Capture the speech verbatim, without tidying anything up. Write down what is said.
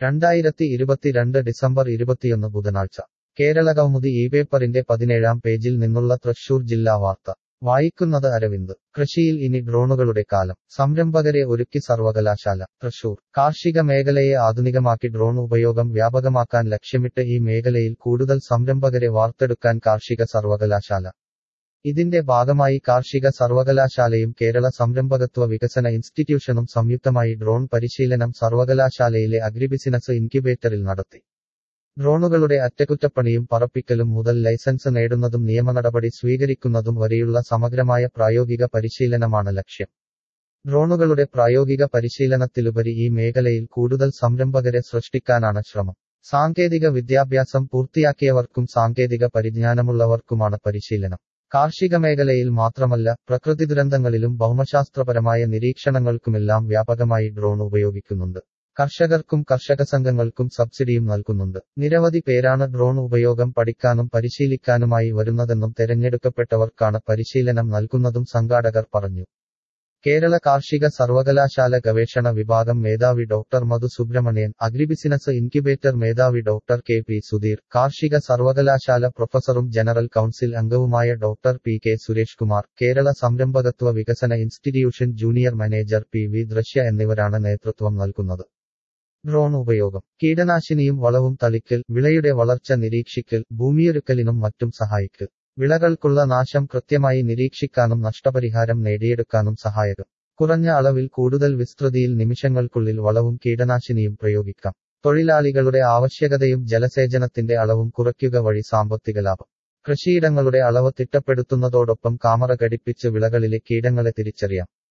രണ്ടായിരത്തി ഇരുപത്തിരണ്ട് ഡിസംബർ ഇരുപത്തിയൊന്ന് ബുധനാഴ്ച കേരളകൗമുദി ഈ പേപ്പറിന്റെ പതിനേഴാം പേജിൽ നിന്നുള്ള തൃശൂർ ജില്ലാ വാർത്ത വായിക്കുന്നത് അരവിന്ദ്. കൃഷിയിൽ ഇനി ഡ്രോണുകളുടെ കാലം, സംരംഭകരെ ഒരുക്കി സർവകലാശാല. തൃശൂർ കാർഷിക മേഖലയെ ആധുനികമാക്കി ഡ്രോൺ ഉപയോഗം വ്യാപകമാക്കാൻ ലക്ഷ്യമിട്ട് ഈ മേഖലയിൽ കൂടുതൽ സംരംഭകരെ വാർത്തെടുക്കാൻ കാർഷിക സർവകലാശാല. ഇതിന്റെ ഭാഗമായി കാർഷിക സർവകലാശാലയും കേരള സംരംഭകത്വ വികസന ഇൻസ്റ്റിറ്റ്യൂഷനും സംയുക്തമായി ഡ്രോൺ പരിശീലനം സർവകലാശാലയിലെ അഗ്രിബിസിനസ് ഇൻക്യുബേറ്ററിൽ നടത്തി. ഡ്രോണുകളുടെ അറ്റകുറ്റപ്പണിയും പറപ്പിക്കലും മുതൽ ലൈസൻസ് നേടുന്നതും നിയമനടപടി സ്വീകരിക്കുന്നതും വരെയുള്ള സമഗ്രമായ പ്രായോഗിക പരിശീലനമാണ് ലക്ഷ്യം. ഡ്രോണുകളുടെ പ്രായോഗിക പരിശീലനത്തിലുപരി ഈ മേഖലയിൽ കൂടുതൽ സംരംഭകരെ സൃഷ്ടിക്കാനാണ് ശ്രമം. സാങ്കേതിക വിദ്യാഭ്യാസം പൂർത്തിയാക്കിയവർക്കും സാങ്കേതിക പരിജ്ഞാനമുള്ളവർക്കുമാണ് പരിശീലനം. കാർഷിക മേഖലയിൽ മാത്രമല്ല, പ്രകൃതി ദുരന്തങ്ങളിലും ഭൗമശാസ്ത്രപരമായ നിരീക്ഷണങ്ങൾക്കുമെല്ലാം വ്യാപകമായി ഡ്രോൺ ഉപയോഗിക്കുന്നുണ്ട്. കർഷകർക്കും കർഷക സംഘങ്ങൾക്കും സബ്സിഡിയും നൽകുന്നുണ്ട്. നിരവധി പേരാണ് ഡ്രോൺ ഉപയോഗം പഠിക്കാനും പരിശീലിക്കാനുമായി വരുന്നതെന്നും തെരഞ്ഞെടുക്കപ്പെട്ടവർക്കാണ് പരിശീലനം നൽകുന്നതും സംഘാടകർ പറഞ്ഞു. കേരള കാർഷിക സർവകലാശാല ഗവേഷണ വിഭാഗം മേധാവി doctor Madhu Subramanian, agribusiness incubator മേധാവി ഡോക്ടർ കെ പി സുധീർ, കാർഷിക സർവകലാശാല പ്രൊഫസറും ജനറൽ കൗൺസിൽ അംഗവുമായ doctor P K Suresh Kumar, Kerala സംരംഭകത്വ വികസന institution junior manager P V Drishya എന്നിവരാണ് നേതൃത്വം നൽകുന്നത്. ഡ്രോൺ ഉപയോഗം കീടനാശിനിയും വളവും തളിക്കൽ, വിളയുടെ വളർച്ച നിരീക്ഷിക്കൽ, ഭൂമിയൊരുക്കലിനും മറ്റും സഹായിക്കൽ. വിളകൾക്കുള്ള നാശം കൃത്യമായി നിരീക്ഷിക്കാനും നഷ്ടപരിഹാരം നേടിയെടുക്കാനും സഹായകം. കുറഞ്ഞ അളവിൽ കൂടുതൽ വിസ്തൃതിയിൽ നിമിഷങ്ങൾക്കുള്ളിൽ വളവും കീടനാശിനിയും പ്രയോഗിക്കാം. തൊഴിലാളികളുടെ ആവശ്യകതയും ജലസേചനത്തിന്റെ അളവും കുറയ്ക്കുക വഴി സാമ്പത്തിക ലാഭം. കൃഷിയിടങ്ങളുടെ അളവ് തിട്ടപ്പെടുത്തുന്നതോടൊപ്പം കാമറ ഘടിപ്പിച്ച് വിളകളിലെ കീടങ്ങളെ തിരിച്ചറിയാം.